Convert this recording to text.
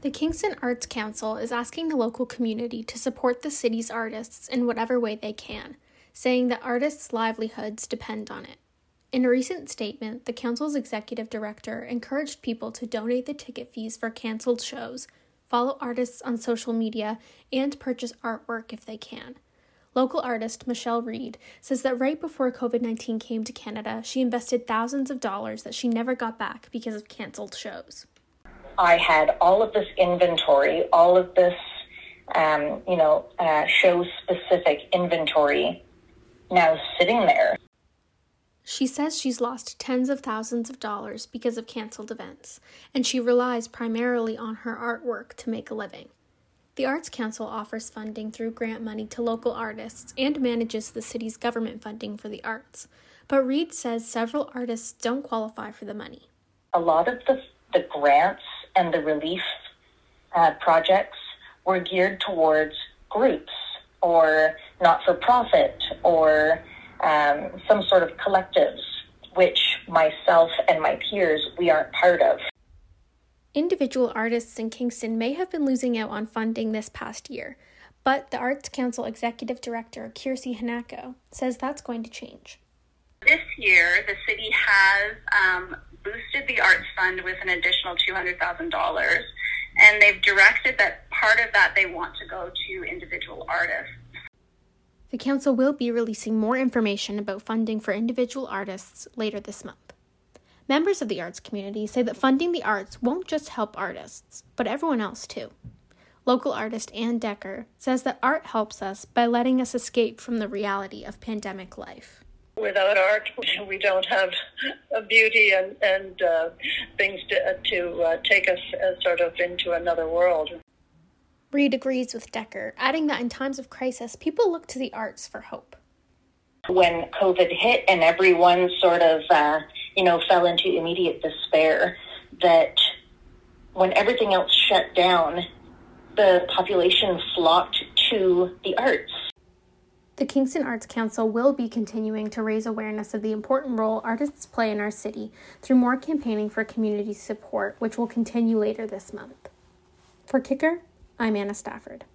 The Kingston Arts Council is asking the local community to support the city's artists in whatever way they can, saying that artists' livelihoods depend on it. In a recent statement, the council's executive director encouraged people to donate the ticket fees for canceled shows, follow artists on social media, and purchase artwork if they can. Local artist Michelle Reed says that right before COVID-19 came to Canada, she invested thousands of dollars that she never got back because of canceled shows. I had all of this inventory, all of this, show-specific inventory now sitting there. She says she's lost tens of thousands of dollars because of canceled events, and she relies primarily on her artwork to make a living. The Arts Council offers funding through grant money to local artists and manages the city's government funding for the arts, but Reed says several artists don't qualify for the money. A lot of the grants and the relief projects were geared towards groups or not-for-profit or some sort of collectives, which myself and my peers, we aren't part of. Individual artists in Kingston may have been losing out on funding this past year, but the Arts Council Executive Director, Kiersey Hanako, says that's going to change. This year, the city has boosted the Arts Fund with an additional $200,000, and they've directed that part of that they want to go to individual artists. The council will be releasing more information about funding for individual artists later this month. Members of the arts community say that funding the arts won't just help artists, but everyone else too. Local artist Ann Decker says that art helps us by letting us escape from the reality of pandemic life. Without art, we don't have beauty and things to take us sort of into another world. Reed agrees with Decker, adding that in times of crisis, people look to the arts for hope. When COVID hit and everyone sort of, fell into immediate despair, that when everything else shut down, the population flocked to the arts. The Kingston Arts Council will be continuing to raise awareness of the important role artists play in our city through more campaigning for community support, which will continue later this month. For Kicker, I'm Anna Stafford.